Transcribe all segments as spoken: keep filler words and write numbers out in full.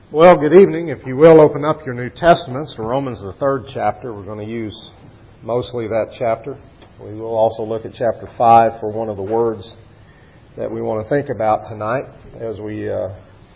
Well, good evening. If you will, open up your New Testaments to Romans, the third chapter. We're going to use mostly that chapter. We will also look at chapter five for one of the words that we want to think about tonight as we uh,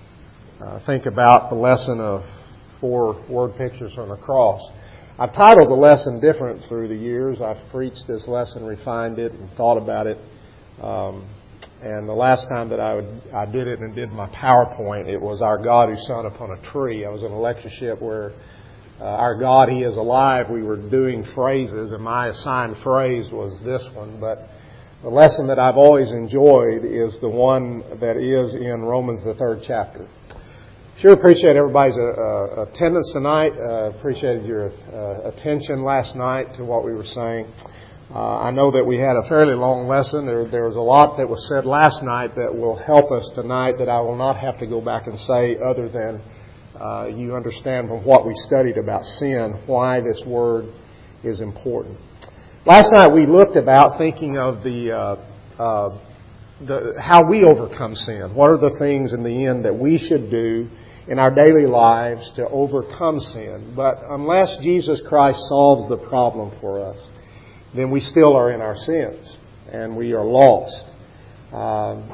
uh, think about the lesson of four word pictures on the cross. I've titled the lesson different through the years. I've preached this lesson, refined it, and thought about it. Um, And the last time that I, would, I did it and did my PowerPoint, it was Our God Who Sat Upon a Tree. I was in a lectureship where uh, Our God, He is Alive. We were doing phrases, and my assigned phrase was this one. But the lesson that I've always enjoyed is the one that is in Romans, the third chapter. Sure appreciate everybody's uh, uh, attendance tonight. Uh, appreciated your uh, attention last night to what we were saying. Uh, I know that we had a fairly long lesson. There, there was a lot that was said last night that will help us tonight that I will not have to go back and say other than uh, you understand from what we studied about sin why this word is important. Last night we looked about thinking of the, uh, uh, the how we overcome sin. What are the things in the end that we should do in our daily lives to overcome sin? But unless Jesus Christ solves the problem for us, then we still are in our sins, and we are lost. Um,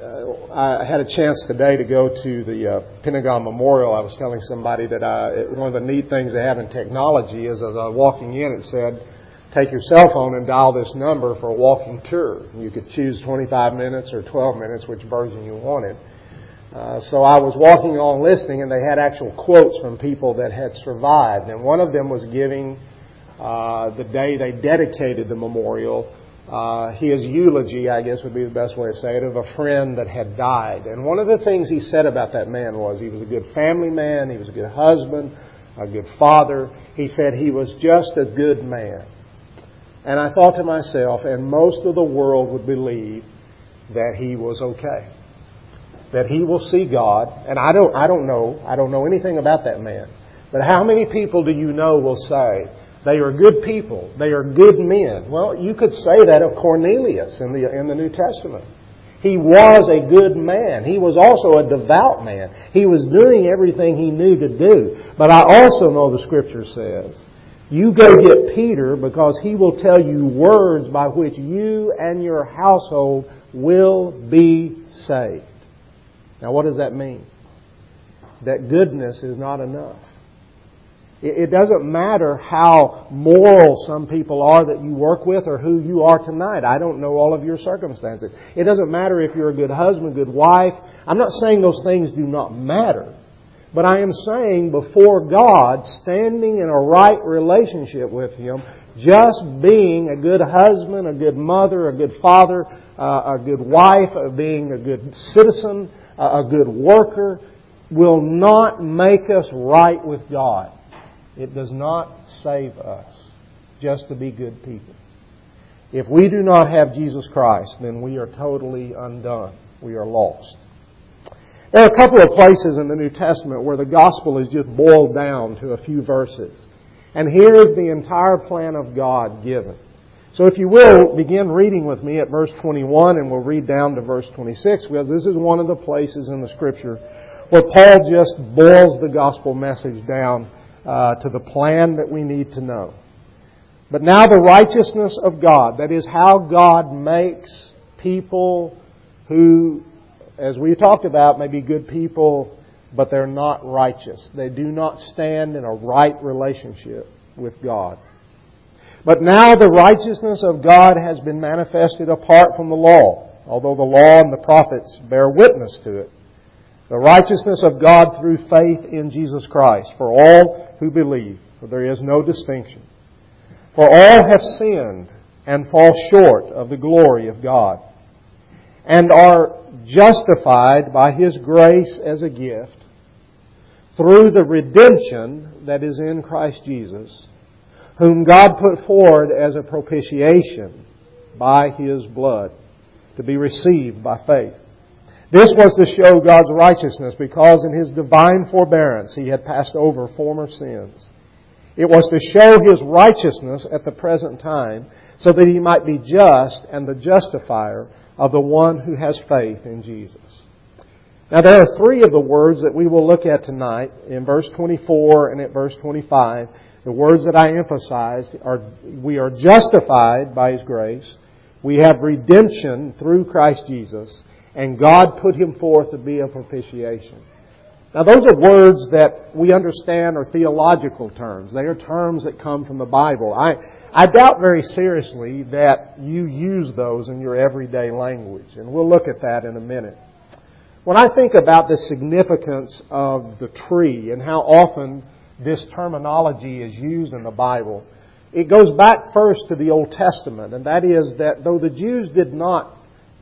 I had a chance today to go to the uh, Pentagon Memorial. I was telling somebody that I, one of the neat things they have in technology is as I was walking in, it said, take your cell phone and dial this number for a walking tour. You could choose twenty-five minutes or twelve minutes, which version you wanted. Uh, so I was walking along listening, and they had actual quotes from people that had survived. And one of them was giving Uh, the day they dedicated the memorial, uh, his eulogy, I guess would be the best way to say it, of a friend that had died. And one of the things he said about that man was he was a good family man, he was a good husband, a good father. He said he was just a good man. And I thought to myself, and most of the world would believe that he was okay, that he will see God. And I don't, I don't know, I don't know anything about that man. But how many people do you know will say, they are good people. They are good men. Well, you could say that of Cornelius in the in the New Testament. He was a good man. He was also a devout man. He was doing everything he knew to do. But I also know the Scripture says, you go get Peter because he will tell you words by which you and your household will be saved. Now, what does that mean? That goodness is not enough. It doesn't matter how moral some people are that you work with or who you are tonight. I don't know all of your circumstances. It doesn't matter if you're a good husband, good wife. I'm not saying those things do not matter. But I am saying before God, standing in a right relationship with Him, just being a good husband, a good mother, a good father, uh, a good wife, uh, being a good citizen, uh, a good worker, will not make us right with God. It does not save us just to be good people. If we do not have Jesus Christ, then we are totally undone. We are lost. There are a couple of places in the New Testament where the gospel is just boiled down to a few verses. And here is the entire plan of God given. So if you will, begin reading with me at verse twenty-one, and we'll read down to verse twenty-six, because this is one of the places in the Scripture where Paul just boils the gospel message down Uh, to the plan that we need to know. But now the righteousness of God, that is how God makes people who, as we talked about, may be good people, but they're not righteous. They do not stand in a right relationship with God. But now the righteousness of God has been manifested apart from the law, although the law and the prophets bear witness to it. The righteousness of God through faith in Jesus Christ for all who believe, for there is no distinction. For all have sinned and fall short of the glory of God, and are justified by His grace as a gift through the redemption that is in Christ Jesus, whom God put forward as a propitiation by His blood to be received by faith. This was to show God's righteousness, because in His divine forbearance He had passed over former sins. It was to show His righteousness at the present time, so that He might be just and the justifier of the one who has faith in Jesus. Now there are three of the words that we will look at tonight in verse twenty-four and at verse twenty-five. The words that I emphasized are, we are justified by His grace, we have redemption through Christ Jesus, and God put Him forth to be a propitiation. Now those are words that we understand are theological terms. They are terms that come from the Bible. I, I doubt very seriously that you use those in your everyday language, and we'll look at that in a minute. When I think about the significance of the tree and how often this terminology is used in the Bible, it goes back first to the Old Testament, and that is that though the Jews did not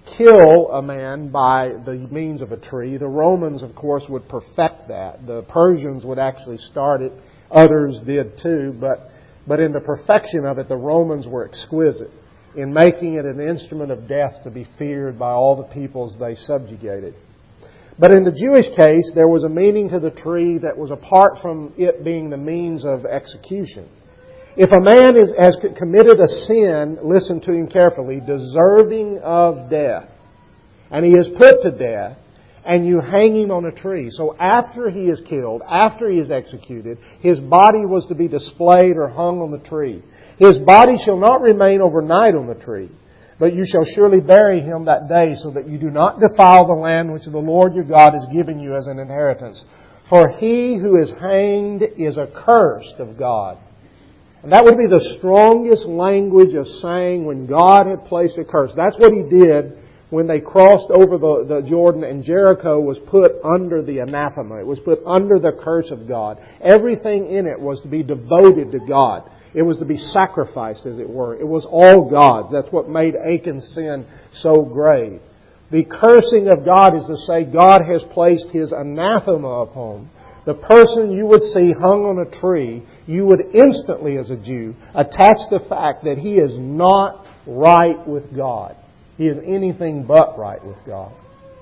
kill a man by the means of a tree, the Romans, of course, would perfect that. The Persians would actually start it. Others did too, but, but in the perfection of it, the Romans were exquisite in making it an instrument of death to be feared by all the peoples they subjugated. But in the Jewish case, there was a meaning to the tree that was apart from it being the means of execution. If a man is, has committed a sin, listen to him carefully, deserving of death, and he is put to death, and you hang him on a tree. So after he is killed, after he is executed, his body was to be displayed or hung on the tree. His body shall not remain overnight on the tree, but you shall surely bury him that day, so that you do not defile the land which the Lord your God is giving you as an inheritance. For he who is hanged is accursed of God. And that would be the strongest language of saying when God had placed a curse. That's what He did when they crossed over the, the Jordan and Jericho was put under the anathema. It was put under the curse of God. Everything in it was to be devoted to God. It was to be sacrificed, as it were. It was all God's. That's what made Achan's sin so grave. The cursing of God is to say God has placed His anathema upon. The person you would see hung on a tree, you would instantly, as a Jew, attach the fact that he is not right with God. He is anything but right with God.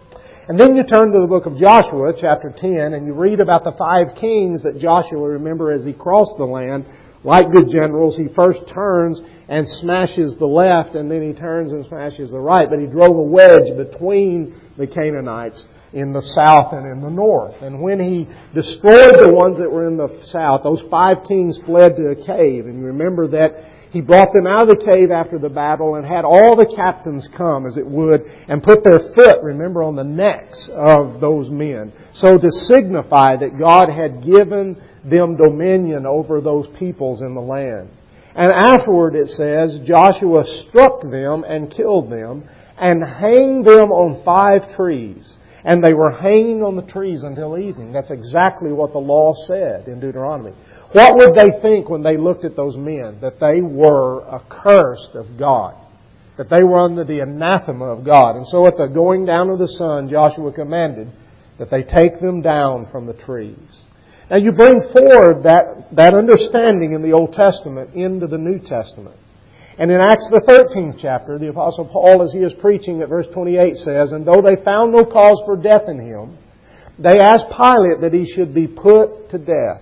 And then you turn to the book of Joshua, chapter ten, and you read about the five kings that Joshua, remember, as he crossed the land, like good generals, he first turns and smashes the left, and then he turns and smashes the right. But he drove a wedge between the Canaanites in the south and in the north. And when he destroyed the ones that were in the south, those five kings fled to a cave. And you remember that he brought them out of the cave after the battle and had all the captains come, as it would, and put their foot, remember, on the necks of those men. So to signify that God had given them dominion over those peoples in the land. And afterward, it says, Joshua struck them and killed them and hanged them on five trees. And they were hanging on the trees until evening. That's exactly what the law said in Deuteronomy. What would they think when they looked at those men? That they were accursed of God. That they were under the anathema of God. And so at the going down of the sun, Joshua commanded that they take them down from the trees. Now you bring forward that, that understanding in the Old Testament into the New Testament. And in Acts the thirteenth chapter, the Apostle Paul, as he is preaching at verse twenty-eight, says, And though they found no cause for death in him, they asked Pilate that he should be put to death.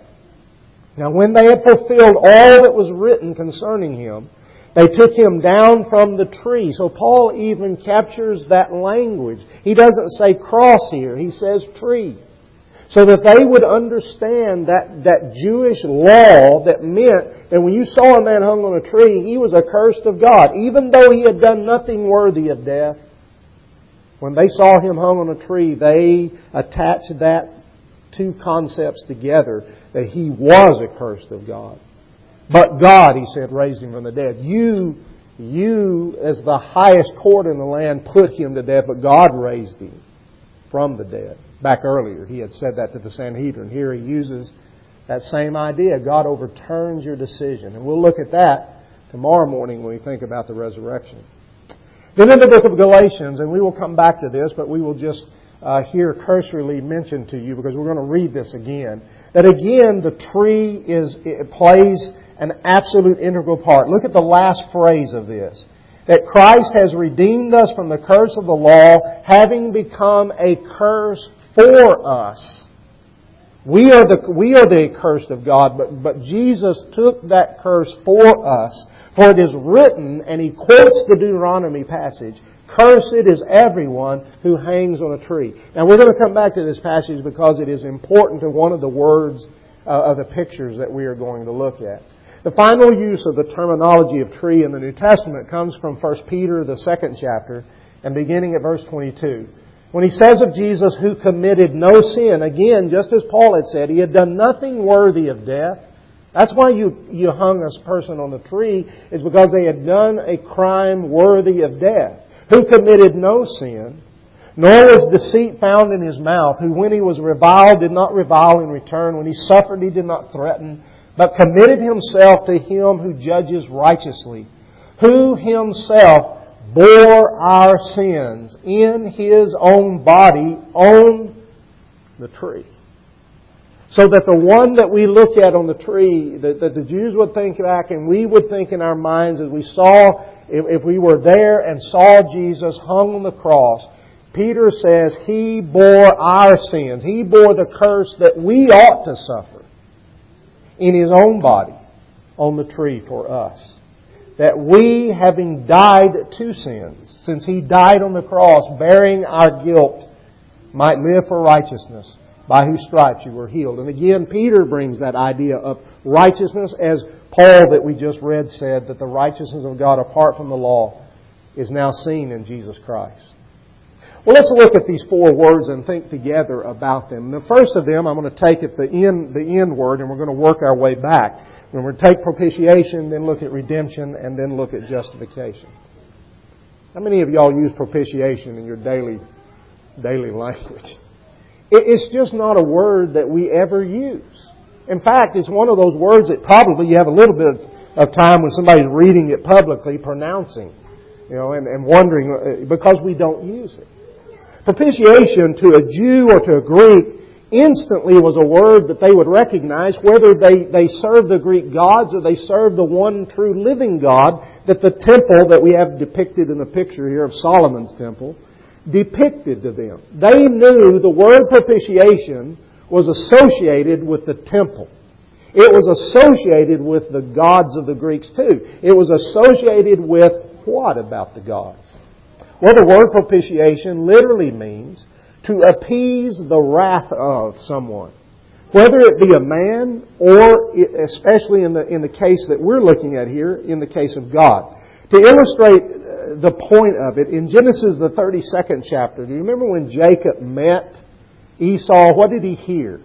Now when they had fulfilled all that was written concerning him, they took him down from the tree. So Paul even captures that language. He doesn't say cross here, he says tree. So that they would understand that, that Jewish law that meant that when you saw a man hung on a tree, he was accursed of God. Even though he had done nothing worthy of death, when they saw him hung on a tree, they attached that two concepts together, that he was accursed of God. But God, he said, raised him from the dead. You, you as the highest court in the land, put him to death, but God raised him from the dead. Back earlier, he had said that to the Sanhedrin. Here he uses that same idea. God overturns your decision. And we'll look at that tomorrow morning when we think about the resurrection. Then in the book of Galatians, and we will come back to this, but we will just uh, here cursorily mention to you, because we're going to read this again, that again the tree is it plays an absolute integral part. Look at the last phrase of this. That Christ has redeemed us from the curse of the law, having become a curse for us. We are the we are the accursed of God, but, but Jesus took that curse for us. For it is written, and he quotes the Deuteronomy passage, Cursed is everyone who hangs on a tree. Now we're going to come back to this passage because it is important to one of the words uh, of the pictures that we are going to look at. The final use of the terminology of tree in the New Testament comes from First Peter, the second chapter, and beginning at verse twenty-two. When he says of Jesus, who committed no sin, again, just as Paul had said, he had done nothing worthy of death. That's why you, you hung a person on the tree, is because they had done a crime worthy of death. Who committed no sin, nor was deceit found in his mouth, who when he was reviled did not revile in return, when he suffered he did not threaten, but committed himself to Him who judges righteously, who Himself bore our sins in His own body on the tree. So that the one that we look at on the tree, that, that the Jews would think back and we would think in our minds as we saw, if, if we were there and saw Jesus hung on the cross, Peter says He bore our sins. He bore the curse that we ought to suffer in His own body on the tree for us. That we, having died to sins, since He died on the cross, bearing our guilt, might live for righteousness, by whose stripes you were healed. And again, Peter brings that idea of righteousness, as Paul that we just read said, that the righteousness of God apart from the law is now seen in Jesus Christ. Well, let's look at these four words and think together about them. The first of them I'm going to take at the end, the end word, and we're going to work our way back. We're going to take propitiation, then look at redemption, and then look at justification. How many of y'all use propitiation in your daily, daily language? It's just not a word that we ever use. In fact, it's one of those words that probably you have a little bit of time when somebody's reading it publicly, pronouncing, you know, and, and wondering, because we don't use it. Propitiation to a Jew or to a Greek instantly was a word that they would recognize, whether they, they served the Greek gods or they served the one true living God, that the temple that we have depicted in the picture here of Solomon's temple depicted to them. They knew the word propitiation was associated with the temple. It was associated with the gods of the Greeks too. It was associated with what about the gods? Well, the word propitiation literally means to appease the wrath of someone. Whether it be a man or, especially in the, in the case that we're looking at here, in the case of God. To illustrate the point of it, in Genesis the thirty-second chapter, do you remember when Jacob met Esau? What did he hear?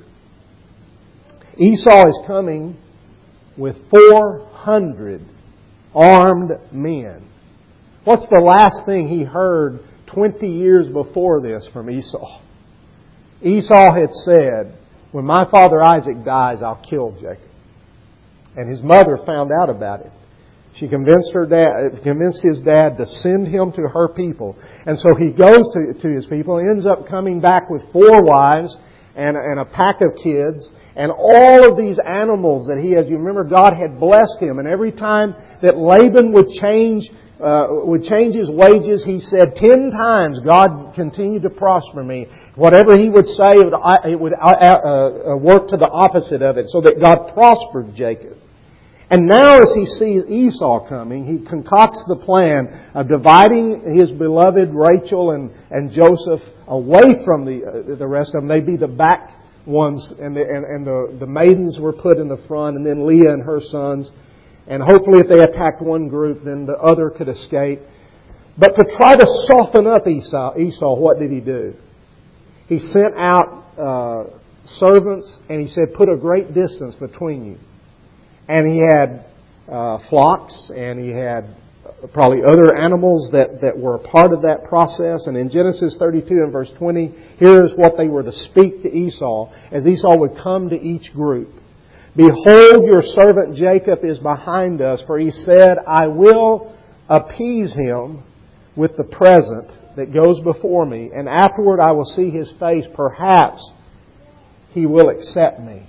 Esau is coming with four hundred armed men. What's the last thing he heard twenty years before this from Esau? Esau had said, when my father Isaac dies, I'll kill Jacob. And his mother found out about it. She convinced her dad, convinced his dad to send him to her people. And so he goes to, to his people and ends up coming back with four wives and, and a pack of kids. And all of these animals that he had, you remember God had blessed him. And every time that Laban would change Uh, would change his wages, he said, ten times God continued to prosper me. Whatever he would say, it would, it would uh, uh, work to the opposite of it, so that God prospered Jacob. And now as he sees Esau coming, he concocts the plan of dividing his beloved Rachel and, and Joseph away from the uh, the rest of them. They'd be the back ones, and the, and, and the, the maidens were put in the front, and then Leah and her sons. And hopefully if they attacked one group, then the other could escape. But to try to soften up Esau, Esau, what did he do? He sent out uh, servants and he said, put a great distance between you. And he had uh, flocks and he had probably other animals that, that were a part of that process. And in Genesis thirty-two and verse twenty, here's what they were to speak to Esau as Esau would come to each group. Behold, your servant Jacob is behind us, for he said, I will appease him with the present that goes before me, and afterward I will see his face. Perhaps he will accept me.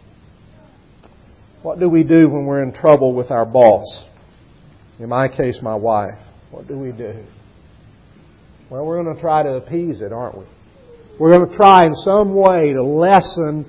What do we do when we're in trouble with our boss? In my case, my wife. What do we do? Well, we're going to try to appease it, aren't we? We're going to try in some way to lessen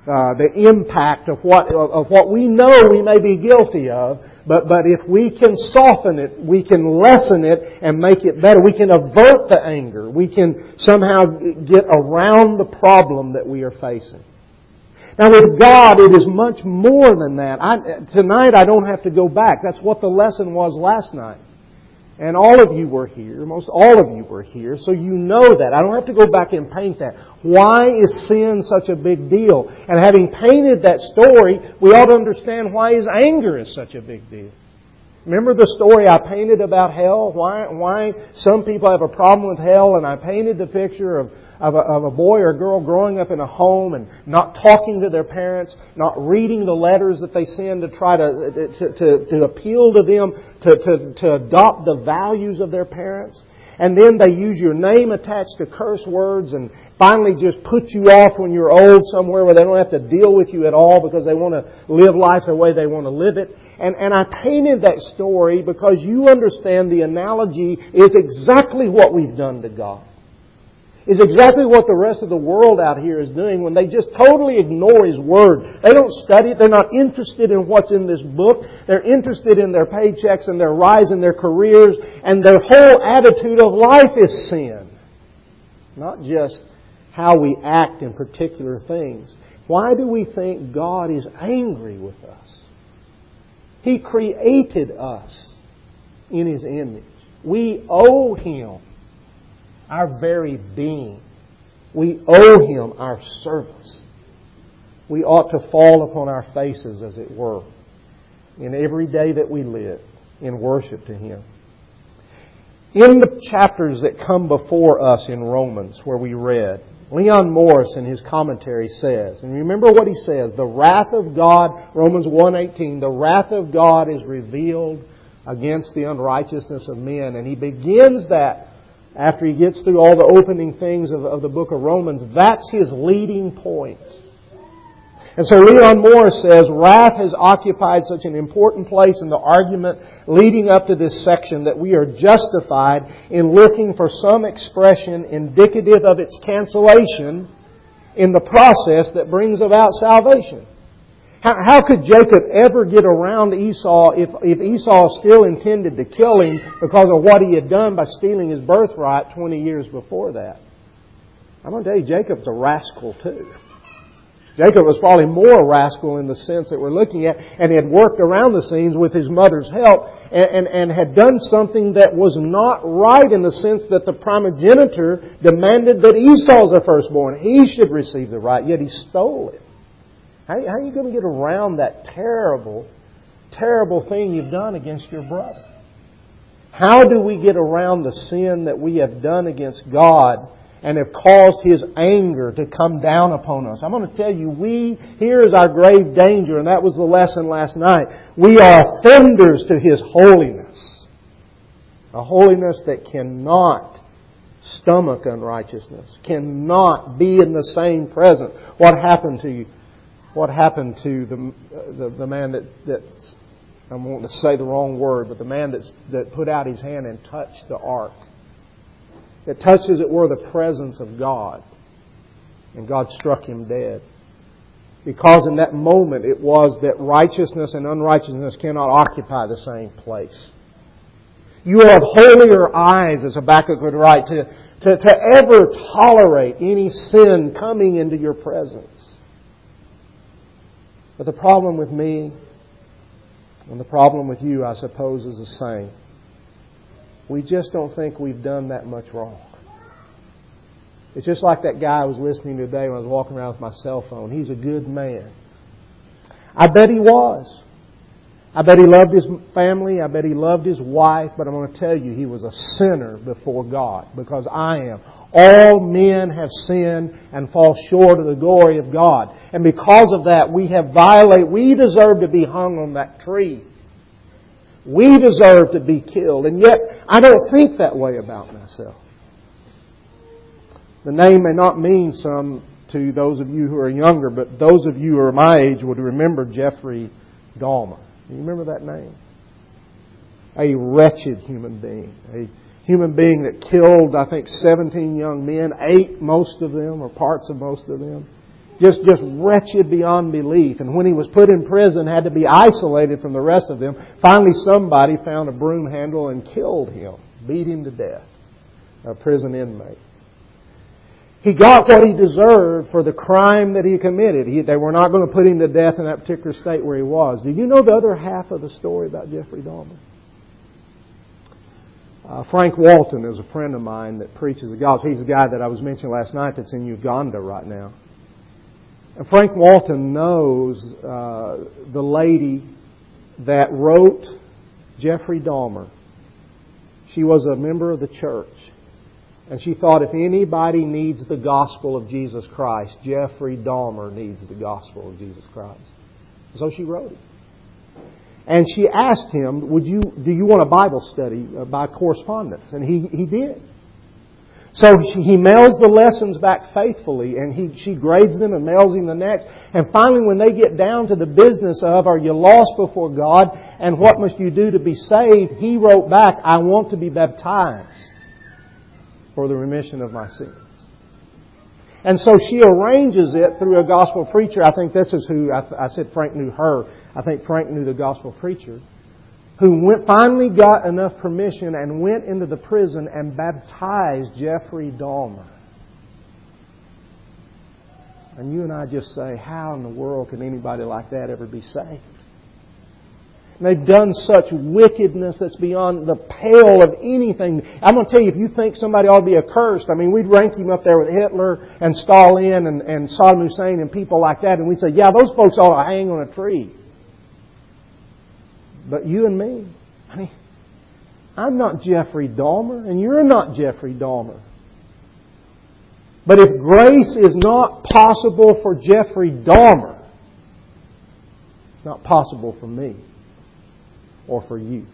uh, the impact of what of what we know we may be guilty of. But but if we can soften it, we can lessen it and make it better. We can avert the anger. We can somehow get around the problem that we are facing. Now with God, it is much more than that. I, tonight I don't have to go back. That's what the lesson was last night. And all of you were here. Most all of you were here. So you know that. I don't have to go back and paint that. Why is sin such a big deal? And having painted that story, we ought to understand why His anger is such a big deal. Remember the story I painted about hell? Why, why some people have a problem with hell, and I painted the picture of, of, a, of a boy or girl growing up in a home and not talking to their parents, not reading the letters that they send to try to, to, to, to appeal to them, to, to, to adopt the values of their parents. And then they use your name attached to curse words and finally just put you off when you're old somewhere where they don't have to deal with you at all because they want to live life the way they want to live it. And, and I painted that story because you understand the analogy is exactly what we've done to God. Is exactly what the rest of the world out here is doing when they just totally ignore His Word. They don't study it. They're not interested in what's in this book. They're interested in their paychecks and their rise in their careers. And their whole attitude of life is sin. Not just how we act in particular things. Why do we think God is angry with us? He created us in His image. We owe Him our very being. We owe Him our service. We ought to fall upon our faces, as it were, in every day that we live in worship to Him. In the chapters that come before us in Romans, where we read, Leon Morris in his commentary says, and remember what he says, the wrath of God, Romans one eighteen, the wrath of God is revealed against the unrighteousness of men. And he begins that after he gets through all the opening things of, of the book of Romans. That's his leading point. And so Leon Morris says, wrath has occupied such an important place in the argument leading up to this section that we are justified in looking for some expression indicative of its cancellation in the process that brings about salvation. How, how could Jacob ever get around Esau if, if Esau still intended to kill him because of what he had done by stealing his birthright twenty years before that? I'm going to tell you, Jacob's a rascal too. Jacob was probably more a rascal in the sense that we're looking at, and he had worked around the scenes with his mother's help and, and, and had done something that was not right in the sense that the primogeniture demanded that Esau's the firstborn. He should receive the right, yet he stole it. How, how are you going to get around that terrible, terrible thing you've done against your brother? How do we get around the sin that we have done against God and have caused His anger to come down upon us? I'm going to tell you, we, here is our grave danger, and that was the lesson last night. We are offenders to His holiness. A holiness that cannot stomach unrighteousness, cannot be in the same presence. What happened to you? What happened to the the, the man that, that's, I'm wanting to say the wrong word, but the man that's, that put out his hand and touched the ark? It touched, as it were, the presence of God. And God struck him dead. Because in that moment it was that righteousness and unrighteousness cannot occupy the same place. You have holier eyes, as Habakkuk would write, to, to, to ever tolerate any sin coming into your presence. But the problem with me and the problem with you, I suppose, is the same. We just don't think we've done that much wrong. It's just like that guy I was listening to today when I was walking around with my cell phone. He's a good man. I bet he was. I bet he loved his family. I bet he loved his wife. But I'm going to tell you, he was a sinner before God, because I am. All men have sinned and fall short of the glory of God. And because of that, we have violated, we deserve to be hung on that tree. We deserve to be killed. And yet, I don't think that way about myself. The name may not mean some to those of you who are younger, but those of you who are my age would remember Jeffrey Dahmer. You remember that name? A wretched human being. A human being that killed, I think, seventeen young men, ate most of them, or parts of most of them. Just, just wretched beyond belief. And when he was put in prison, had to be isolated from the rest of them, finally somebody found a broom handle and killed him, beat him to death, a prison inmate. He got what he deserved for the crime that he committed. He, they were not going to put him to death in that particular state where he was. Do you know the other half of the story about Jeffrey Dahmer? Uh, Frank Walton is a friend of mine that preaches the gospel. He's the guy that I was mentioning last night that's in Uganda right now. And Frank Walton knows uh, the lady that wrote Jeffrey Dahmer. She was a member of the church. And she thought if anybody needs the gospel of Jesus Christ, Jeffrey Dahmer needs the gospel of Jesus Christ. So she wrote it. And she asked him, "Would you do you want a Bible study by correspondence?" And he, he did. So she, he mails the lessons back faithfully, and he, she grades them and mails him the next. And finally, when they get down to the business of, are you lost before God, and what must you do to be saved, he wrote back, "I want to be baptized for the remission of my sins." And so she arranges it through a gospel preacher. I think this is who, I, I said Frank knew her. I think Frank knew the gospel preacher, who went, finally got enough permission and went into the prison and baptized Jeffrey Dahmer. And you and I just say, how in the world can anybody like that ever be saved? And they've done such wickedness that's beyond the pale of anything. I'm going to tell you, if you think somebody ought to be accursed, I mean, we'd rank him up there with Hitler and Stalin and, and Saddam Hussein and people like that, and we'd say, yeah, those folks ought to hang on a tree. But you and me, I mean, I'm not Jeffrey Dahmer, and you're not Jeffrey Dahmer. But if grace is not possible for Jeffrey Dahmer, it's not possible for me or for you.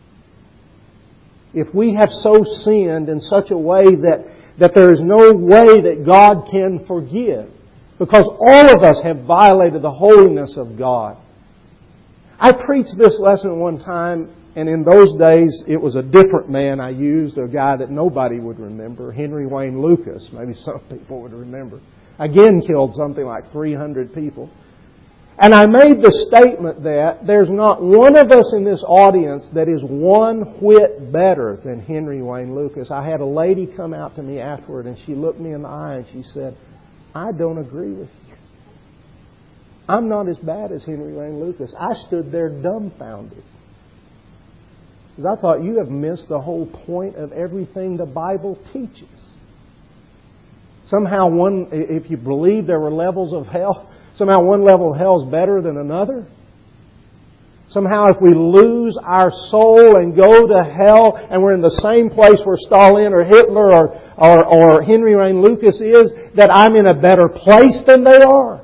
If we have so sinned in such a way that, that there is no way that God can forgive, because all of us have violated the holiness of God. I preached this lesson one time, and in those days it was a different man I used, a guy that nobody would remember, Henry Wayne Lucas. Maybe some people would remember. Again, killed something like three hundred people. And I made the statement that there's not one of us in this audience that is one whit better than Henry Wayne Lucas. I had a lady come out to me afterward, and she looked me in the eye and she said, "I don't agree with you. I'm not as bad as Henry Wayne Lucas." I stood there dumbfounded, because I thought, you have missed the whole point of everything the Bible teaches. Somehow one, if you believe there were levels of hell, somehow one level of hell is better than another. Somehow if we lose our soul and go to hell and we're in the same place where Stalin or Hitler or, or, or Henry Wayne Lucas is, that I'm in a better place than they are.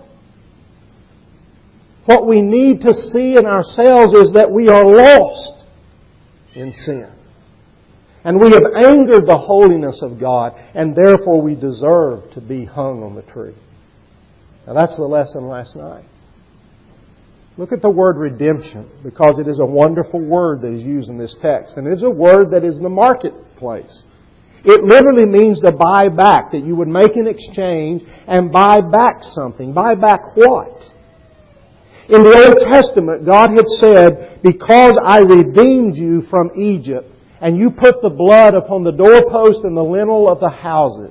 What we need to see in ourselves is that we are lost in sin. And we have angered the holiness of God, and therefore we deserve to be hung on the tree. Now that's the lesson last night. Look at the word redemption, because it is a wonderful word that is used in this text. And it is a word that is in the marketplace. It literally means to buy back, that you would make an exchange and buy back something. Buy back what? In the Old Testament, God had said, because I redeemed you from Egypt, and you put the blood upon the doorpost and the lintel of the houses.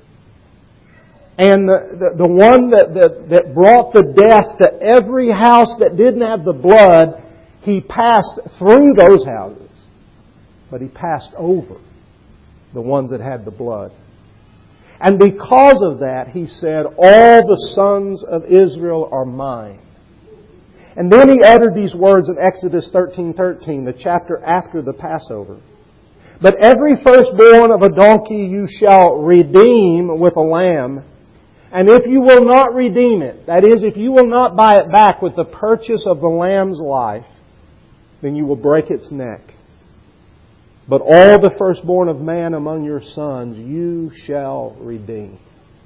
And the, the, the one that, that, that brought the death to every house that didn't have the blood, He passed through those houses. But He passed over the ones that had the blood. And because of that, He said, all the sons of Israel are mine. And then He uttered these words in Exodus thirteen thirteen, the chapter after the Passover. But every firstborn of a donkey you shall redeem with a lamb. And if you will not redeem it, that is, if you will not buy it back with the purchase of the lamb's life, then you will break its neck. But all the firstborn of man among your sons you shall redeem.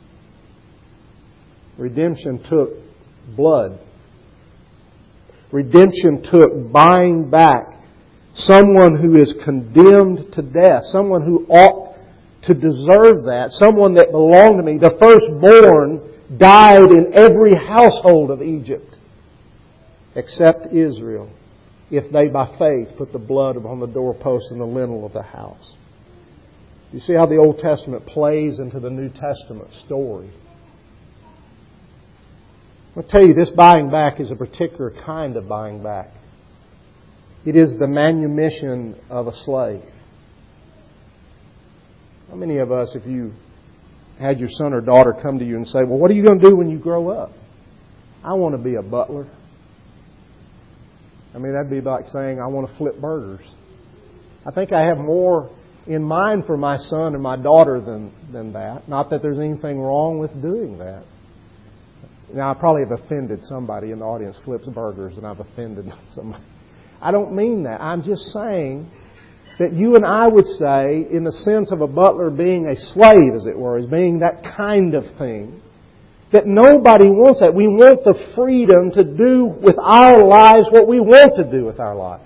Redemption took blood. Redemption took buying back someone who is condemned to death, someone who ought to deserve that, someone that belonged to me. The firstborn died in every household of Egypt, except Israel, if they by faith put the blood upon the doorpost and the lintel of the house. You see how the Old Testament plays into the New Testament story. I'll tell you, this buying back is a particular kind of buying back. It is the manumission of a slave. How many of us, if you had your son or daughter come to you and say, well, what are you going to do when you grow up? I want to be a butler. I mean, that'd be like saying, I want to flip burgers. I think I have more in mind for my son and my daughter than, than that. Not that there's anything wrong with doing that. Now, I probably have offended somebody in the audience, flips burgers, and I've offended somebody. I don't mean that. I'm just saying that you and I would say, in the sense of a butler being a slave, as it were, as being that kind of thing, that nobody wants that. We want the freedom to do with our lives what we want to do with our lives.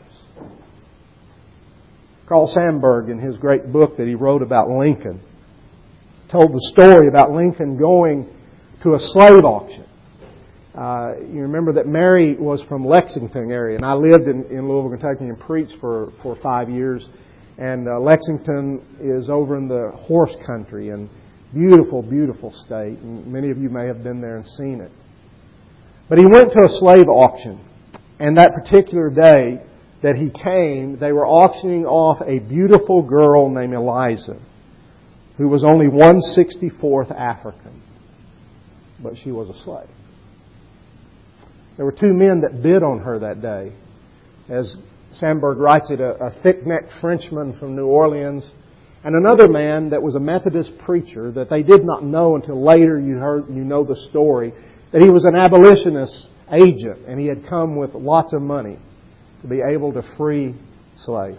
Carl Sandburg, in his great book that he wrote about Lincoln, told the story about Lincoln going to a slave auction. Uh, you remember that Mary was from Lexington area, and I lived in, in Louisville, Kentucky, and preached for, for five years. And uh, Lexington is over in the horse country, and beautiful, beautiful state. And many of you may have been there and seen it. But he went to a slave auction, and that particular day that he came, they were auctioning off a beautiful girl named Eliza, who was only one sixty-fourth African, but she was a slave. There were two men that bid on her that day. As Sandburg writes it, a, a thick-necked Frenchman from New Orleans and another man that was a Methodist preacher that they did not know until later you heard, you know the story, that he was an abolitionist agent and he had come with lots of money to be able to free slaves.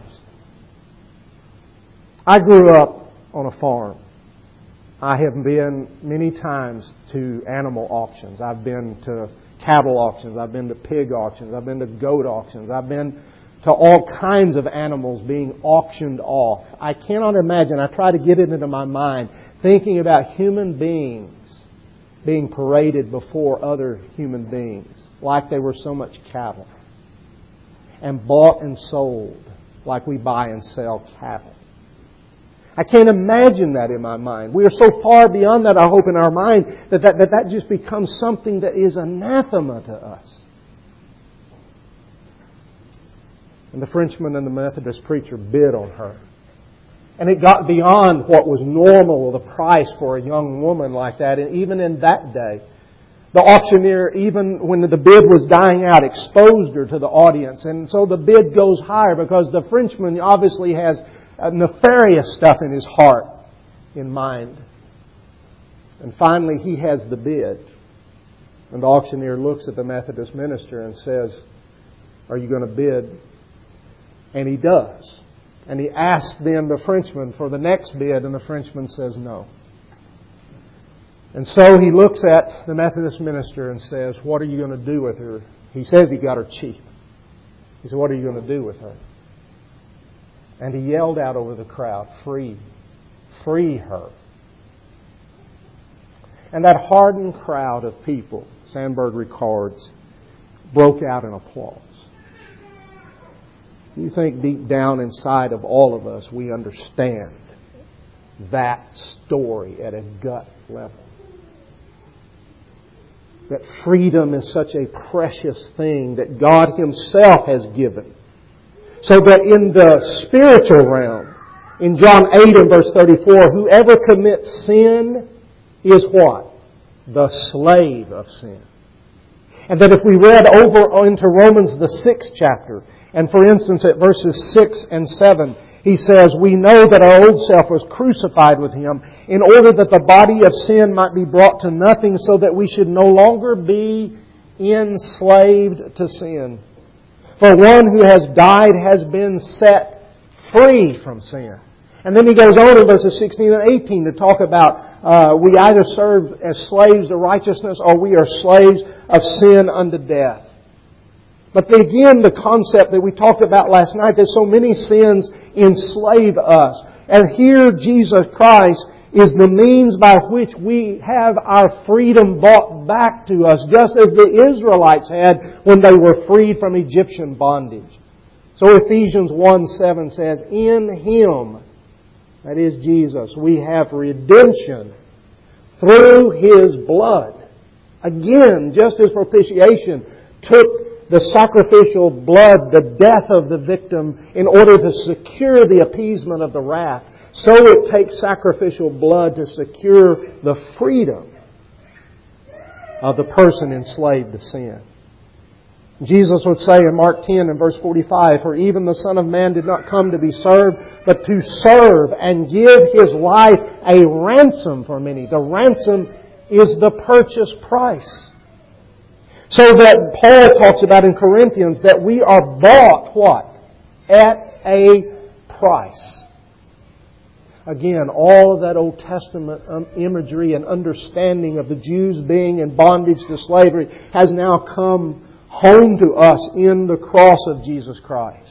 I grew up on a farm. I have been many times to animal auctions. I've been to cattle auctions. I've been to pig auctions. I've been to goat auctions. I've been to all kinds of animals being auctioned off. I cannot imagine. I try to get it into my mind thinking about human beings being paraded before other human beings like they were so much cattle, and bought and sold like we buy and sell cattle. I can't imagine that in my mind. We are so far beyond that, I hope, in our mind that that, that, that just becomes something that is anathema to us. And the Frenchman and the Methodist preacher bid on her. And it got beyond what was normal, the price for a young woman like that. And even in that day, the auctioneer, even when the bid was dying out, exposed her to the audience. And so the bid goes higher because the Frenchman obviously has nefarious stuff in his heart, in mind. And finally he has the bid. And the auctioneer looks at the Methodist minister and says, "Are you going to bid?" And he does. And he asks then the Frenchman for the next bid, and the Frenchman says no. And so he looks at the Methodist minister and says, "What are you going to do with her?" He says he got her cheap. He said, "What are you going to do with her?" And he yelled out over the crowd, "Free, free her." And that hardened crowd of people, Sandburg records, broke out in applause. You think deep down inside of all of us we understand that story at a gut level. That freedom is such a precious thing that God Himself has given. So that in the spiritual realm, in John eight and verse thirty-four, whoever commits sin is what? The slave of sin. And that if we read over into Romans the sixth chapter, and for instance at verses six and seven, he says, "We know that our old self was crucified with Him in order that the body of sin might be brought to nothing, so that we should no longer be enslaved to sin. For one who has died has been set free from sin." And then he goes on in verses sixteen and eighteen to talk about uh, we either serve as slaves to righteousness or we are slaves of sin unto death. But again, the concept that we talked about last night, that so many sins enslave us. And here Jesus Christ is the means by which we have our freedom brought back to us, just as the Israelites had when they were freed from Egyptian bondage. So Ephesians one seven says, in Him, that is Jesus, we have redemption through His blood. Again, just as propitiation took the sacrificial blood, the death of the victim, in order to secure the appeasement of the wrath, so it takes sacrificial blood to secure the freedom of the person enslaved to sin. Jesus would say in Mark ten and verse forty-five, for even the Son of Man did not come to be served, but to serve and give His life a ransom for many. The ransom is the purchase price. So that Paul talks about in Corinthians that we are bought what? At a price. Again, all of that Old Testament imagery and understanding of the Jews being in bondage to slavery has now come home to us in the cross of Jesus Christ.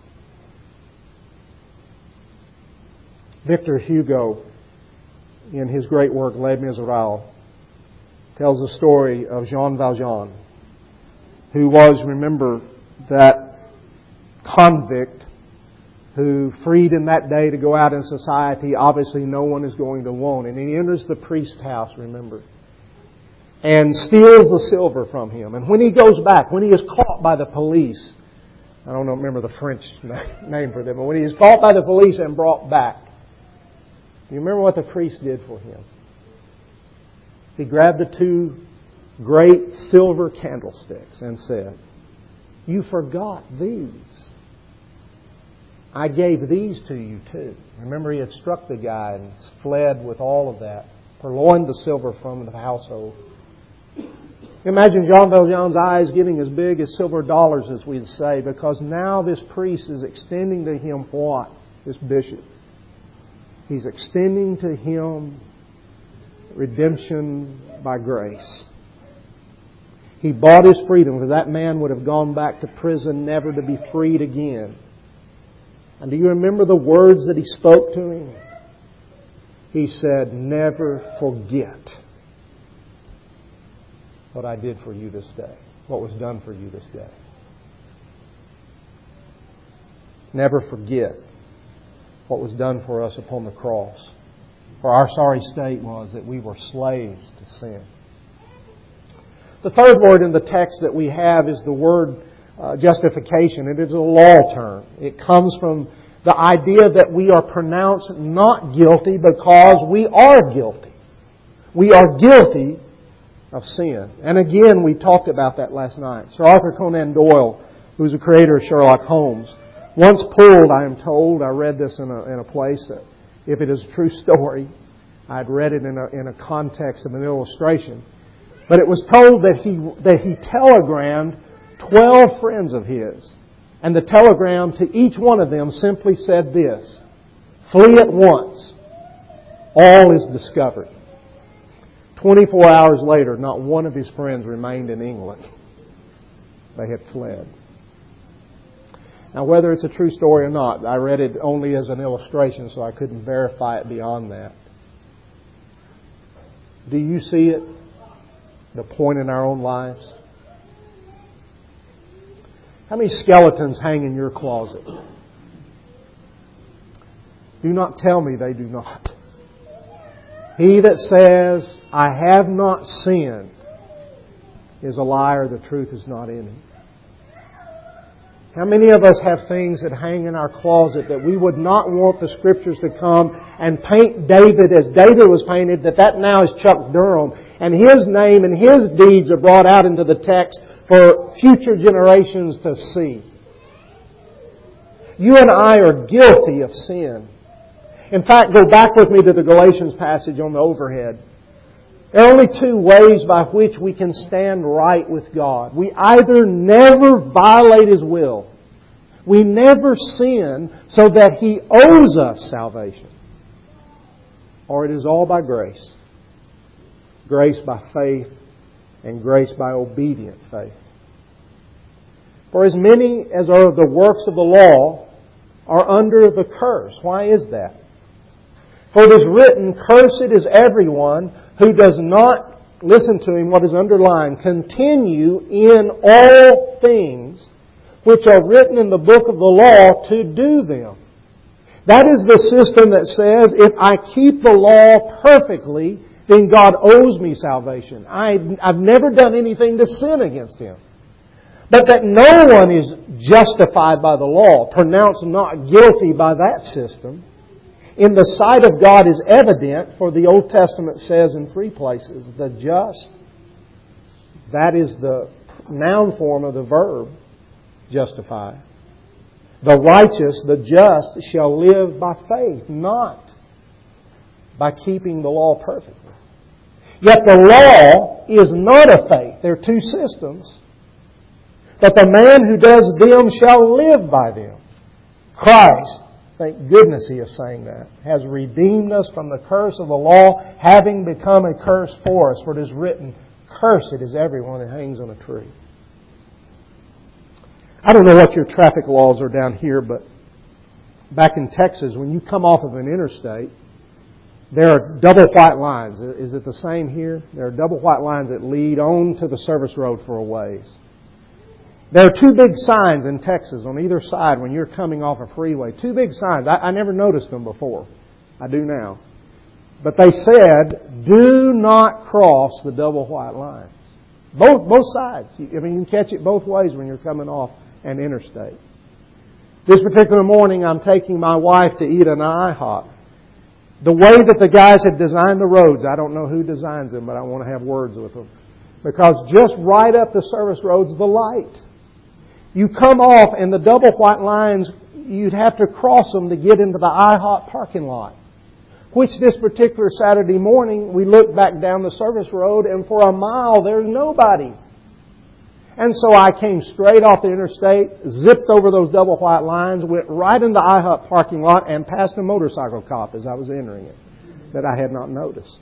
Victor Hugo, in his great work Les Miserables, tells the story of Jean Valjean, who was, remember, that convict who, freed in that day to go out in society, obviously no one is going to want. And he enters the priest's house, remember, and steals the silver from him. And when he goes back, when he is caught by the police, I don't know, remember the French name for them, but when he is caught by the police and brought back, you remember what the priest did for him? He grabbed the two great silver candlesticks and said, you forgot these. I gave these to you too. Remember, he had struck the guy and fled with all of that, purloined the silver from the household. Imagine Jean Valjean's eyes getting as big as silver dollars, as we'd say, because now this priest is extending to him what? This bishop. He's extending to him redemption by grace. He bought his freedom, because that man would have gone back to prison never to be freed again. And do you remember the words that he spoke to him? He said, never forget what I did for you this day, what was done for you this day. Never forget what was done for us upon the cross. For our sorry state was that we were slaves to sin. The third word in the text that we have is the word uh, justification. It is a law term. It comes from the idea that we are pronounced not guilty because we are guilty. We are guilty of sin. And again, we talked about that last night. Sir Arthur Conan Doyle, who was the creator of Sherlock Holmes, once pulled, I am told, I read this in a, in a place, that if it is a true story, I'd read it in a, in a context of an illustration. But it was told that he, that he telegrammed twelve friends of his. And the telegram to each one of them simply said this: flee at once. All is discovered. twenty-four hours later, not one of his friends remained in England. They had fled. Now, whether it's a true story or not, I read it only as an illustration, so I couldn't verify it beyond that. Do you see it? The point in our own lives? How many skeletons hang in your closet? Do not tell me they do not. He that says, I have not sinned, is a liar. The truth is not in him. How many of us have things that hang in our closet that we would not want the Scriptures to come and paint David as David was painted, that that now is Chuck Durham, and his name and his deeds are brought out into the text for future generations to see? You and I are guilty of sin. In fact, go back with me to the Galatians passage on the overhead. There are only two ways by which we can stand right with God. We either never violate His will. We never sin so that He owes us salvation. Or it is all by grace. Grace by faith and grace by obedient faith. For as many as are of the works of the law are under the curse. Why is that? For it is written, cursed is everyone who does not, listen to him, what is underlined, continue in all things which are written in the book of the law to do them. That is the system that says, if I keep the law perfectly, then God owes me salvation. I, I've never done anything to sin against Him. But that no one is justified by the law, pronounced not guilty by that system, in the sight of God is evident, for the Old Testament says in three places, the just, that is the noun form of the verb, justify. The righteous, the just, shall live by faith, not by keeping the law perfectly. Yet the law is not of faith. There are two systems. But the man who does them shall live by them. Christ, thank goodness He is saying that, has redeemed us from the curse of the law, having become a curse for us. For it is written, cursed is everyone who hangs on a tree. I don't know what your traffic laws are down here, but back in Texas, when you come off of an interstate, there are double white lines. Is it the same here? There are double white lines that lead on to the service road for a ways. There are two big signs in Texas on either side when you're coming off a freeway. Two big signs. I, I never noticed them before. I do now. But they said, do not cross the double white lines. Both both sides. I mean, you can catch it both ways when you're coming off an interstate. This particular morning, I'm taking my wife to eat an IHOP. The way that the guys have designed the roads, I don't know who designs them, but I want to have words with them. Because just right up the service road's the light. You come off and the double white lines, you'd have to cross them to get into the IHOP parking lot. Which this particular Saturday morning, we looked back down the service road and for a mile there's nobody. And so I came straight off the interstate, zipped over those double white lines, went right in the IHOP parking lot and passed a motorcycle cop as I was entering it that I had not noticed.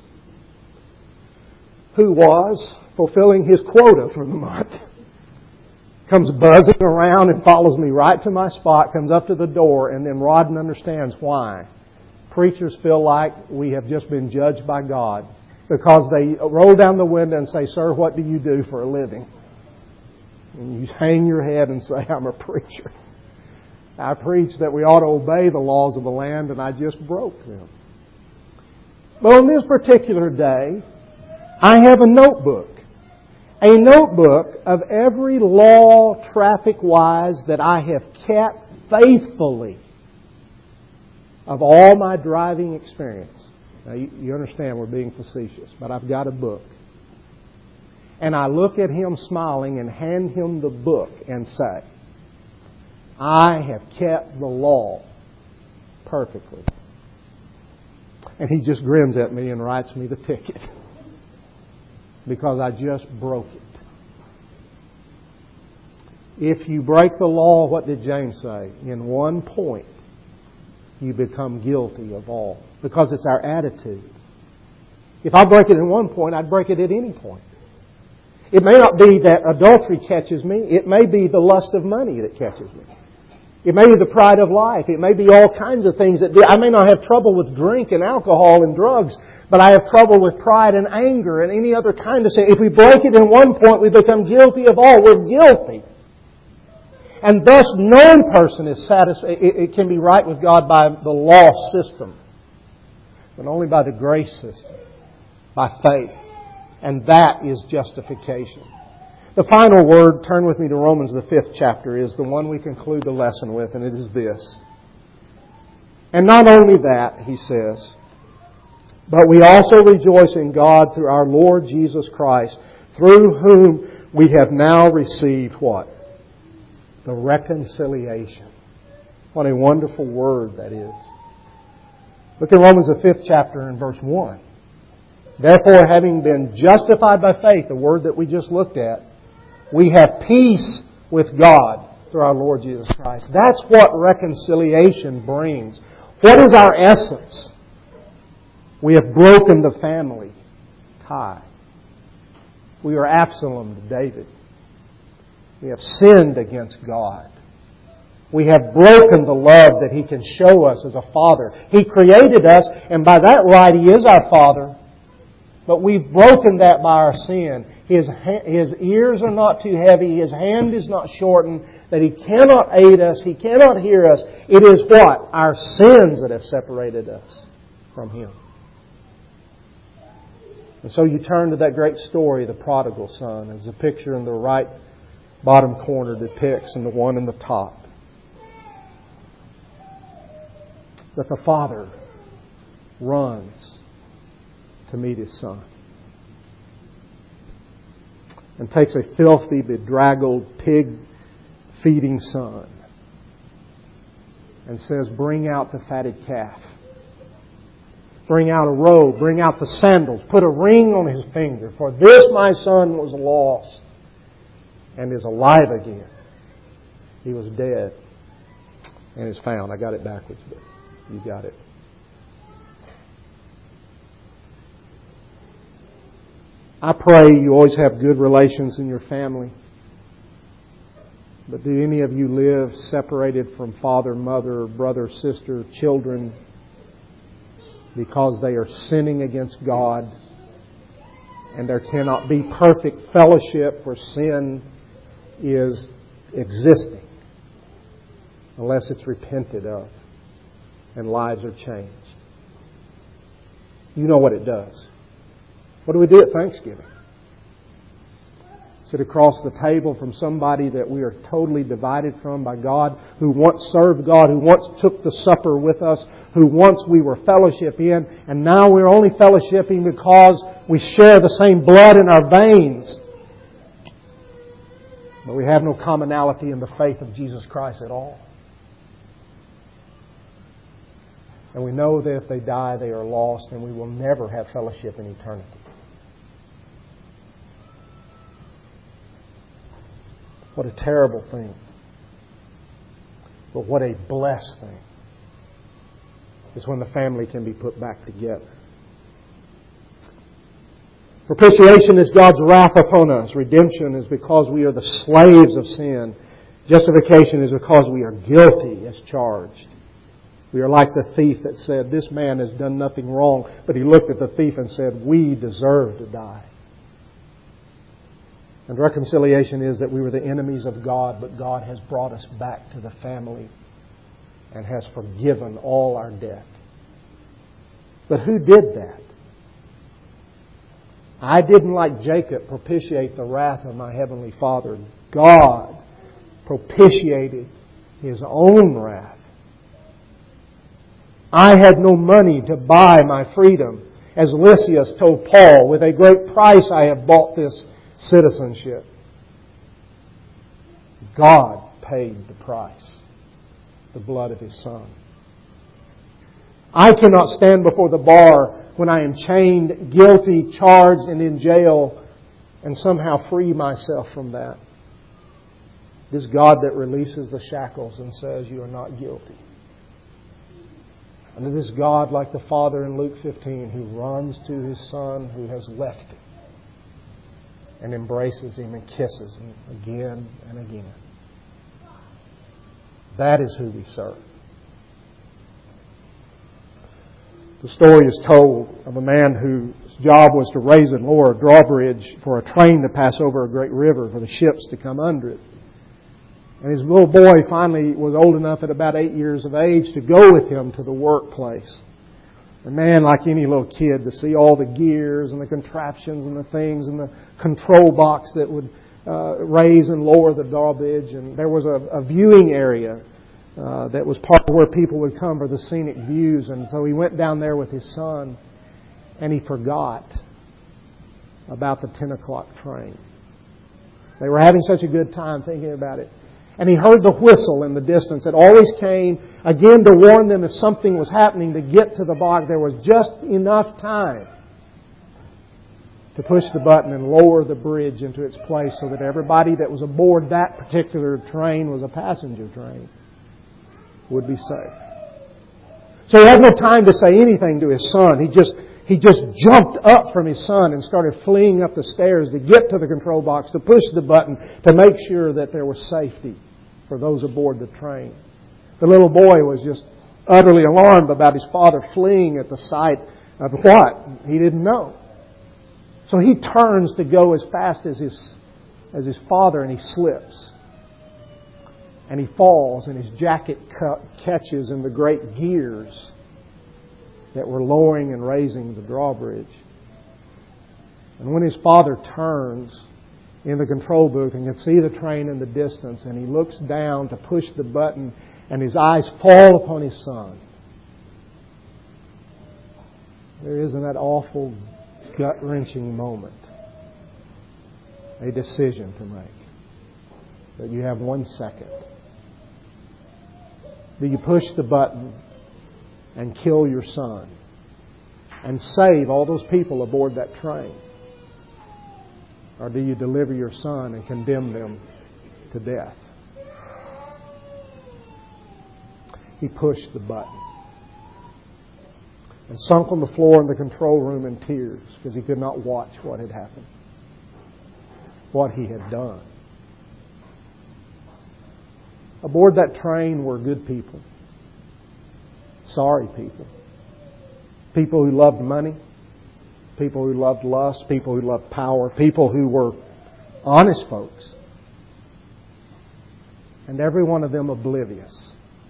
Who was fulfilling his quota for the month. Comes buzzing around and follows me right to my spot, comes up to the door, and then Rodden understands why. Preachers feel like we have just been judged by God because they roll down the window and say, "Sir, what do you do for a living?" And you hang your head and say, "I'm a preacher. I preach that we ought to obey the laws of the land, and I just broke them." But on this particular day, I have a notebook. A notebook of every law, traffic-wise, that I have kept faithfully of all my driving experience. Now, you, you understand we're being facetious, but I've got a book. And I look at him smiling and hand him the book and say, I have kept the law perfectly. And he just grins at me and writes me the ticket. Because I just broke it. If you break the law, what did James say? In one point, you become guilty of all. Because it's our attitude. If I break it in one point, I'd break it at any point. It may not be that adultery catches me. It may be the lust of money that catches me. It may be the pride of life. It may be all kinds of things that do. I may not have trouble with drink and alcohol and drugs, but I have trouble with pride and anger and any other kind of sin. If we break it in one point, we become guilty of all. We're guilty. And thus, no person is satisfied. It can be right with God by the law system, but only by the grace system, by faith. And that is justification. The final word, turn with me to Romans, the fifth chapter, is the one we conclude the lesson with, and it is this. And not only that, he says, but we also rejoice in God through our Lord Jesus Christ, through whom we have now received what? The reconciliation. What a wonderful word that is. Look at Romans, the fifth chapter, and verse one. Therefore, having been justified by faith, the word that we just looked at, we have peace with God through our Lord Jesus Christ. That's what reconciliation brings. What is our essence? We have broken the family tie. We are Absalom to David. We have sinned against God. We have broken the love that He can show us as a Father. He created us, and by that right He is our Father. But we've broken that by our sin. His, his ears are not too heavy. His hand is not shortened. That He cannot aid us. He cannot hear us. It is what? Our sins that have separated us from Him. And so you turn to that great story, the prodigal son, as the picture in the right bottom corner depicts, and the one in the top. That the father runs to meet his son and takes a filthy, bedraggled, pig-feeding son and says, "Bring out the fatted calf. Bring out a robe. Bring out the sandals. Put a ring on his finger. For this my son was lost and is alive again. He was dead and is found." I got it backwards, but you got it. I pray you always have good relations in your family. But do any of you live separated from father, mother, brother, sister, children because they are sinning against God, and there cannot be perfect fellowship where sin is existing unless it's repented of and lives are changed? You know what it does. What do we do at Thanksgiving? Sit across the table from somebody that we are totally divided from by God, who once served God, who once took the supper with us, who once we were fellowship in, and now we're only fellowshipping because we share the same blood in our veins. But we have no commonality in the faith of Jesus Christ at all. And we know that if they die, they are lost, and we will never have fellowship in eternity. What a terrible thing. But what a blessed thing is when the family can be put back together. Propitiation is God's wrath upon us. Redemption is because we are the slaves of sin. Justification is because we are guilty as charged. We are like the thief that said, "This man has done nothing wrong." But he looked at the thief and said, "We deserve to die." And reconciliation is that we were the enemies of God, but God has brought us back to the family and has forgiven all our debt. But who did that? I didn't, like Jacob, propitiate the wrath of my heavenly Father. God propitiated His own wrath. I had no money to buy my freedom. As Lysias told Paul, "With a great price I have bought this citizenship." God paid the price, the blood of His Son. I cannot stand before the bar when I am chained, guilty, charged, and in jail, and somehow free myself from that. It is God that releases the shackles and says, "You are not guilty." And it is God, like the Father in Luke fifteen, who runs to His Son who has left Him and embraces Him and kisses Him again and again. That is who we serve. The story is told of a man whose job was to raise and lower a drawbridge for a train to pass over a great river for the ships to come under it. And his little boy finally was old enough at about eight years of age to go with him to the workplace. And man, like any little kid, to see all the gears and the contraptions and the things and the control box that would uh, raise and lower the drawbridge. And there was a, a viewing area uh, that was part of where people would come for the scenic views. And so he went down there with his son, and he forgot about the ten o'clock train. They were having such a good time thinking about it. And he heard the whistle in the distance. It always came, again, to warn them if something was happening to get to the box. There was just enough time to push the button and lower the bridge into its place so that everybody that was aboard that particular train, was a passenger train, would be safe. So he had no time to say anything to his son. He just He just jumped up from his son and started fleeing up the stairs to get to the control box, to push the button, to make sure that there was safety for those aboard the train. The little boy was just utterly alarmed about his father fleeing at the sight of what? He didn't know. So he turns to go as fast as his, as his father, and he slips. And he falls, and his jacket catches in the great gears that were lowering and raising the drawbridge. And when his father turns in the control booth and can see the train in the distance, and he looks down to push the button, and his eyes fall upon his son, there isn't that awful, gut-wrenching moment, a decision to make, that you have one second. Do you push the button and kill your son and save all those people aboard that train? Or do you deliver your son and condemn them to death? He pushed the button and sunk on the floor in the control room in tears because he could not watch what had happened, what he had done. Aboard that train were good people, sorry people, people who loved money, people who loved lust, people who loved power, people who were honest folks, and every one of them oblivious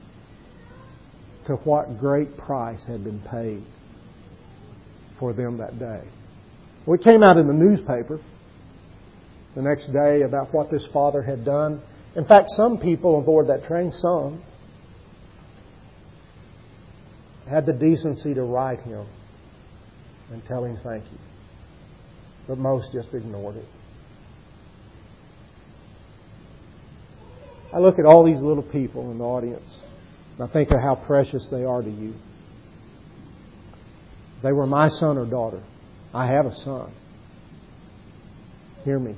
to what great price had been paid for them that day. Well, it came out in the newspaper the next day about what this father had done. In fact, some people aboard that train, some, had the decency to write him and tell him thank you. But most just ignored it. I look at all these little people in the audience, and I think of how precious they are to you. They were my son or daughter. I have a son. Hear me.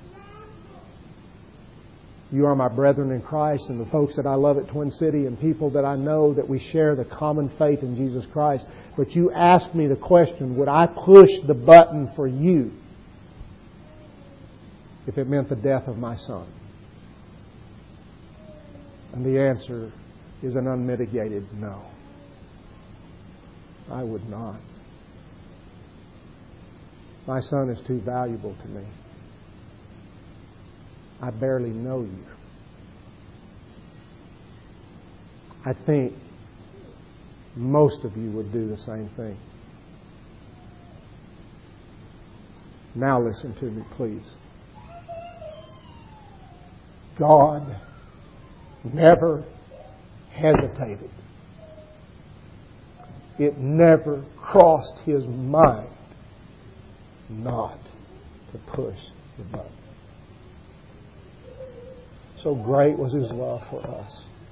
You are my brethren in Christ, and the folks that I love at Twin City, and people that I know that we share the common faith in Jesus Christ. But you asked me the question, would I push the button for you if it meant the death of my son? And the answer is an unmitigated no. I would not. My son is too valuable to me. I barely know you. I think most of you would do the same thing. Now listen to me, please. God never hesitated. It never crossed His mind not to push the button. So great was His love for us.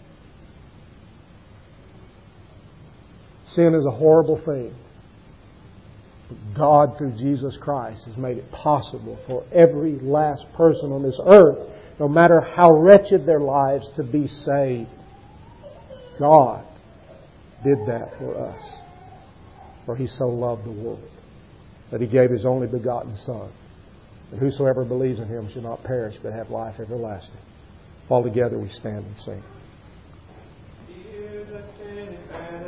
Sin is a horrible thing. But God, through Jesus Christ, has made it possible for every last person on this earth, no matter how wretched their lives, to be saved. God did that for us. For He so loved the world that He gave His only begotten Son, that whosoever believes in Him shall not perish but have life everlasting. All together we stand and sing.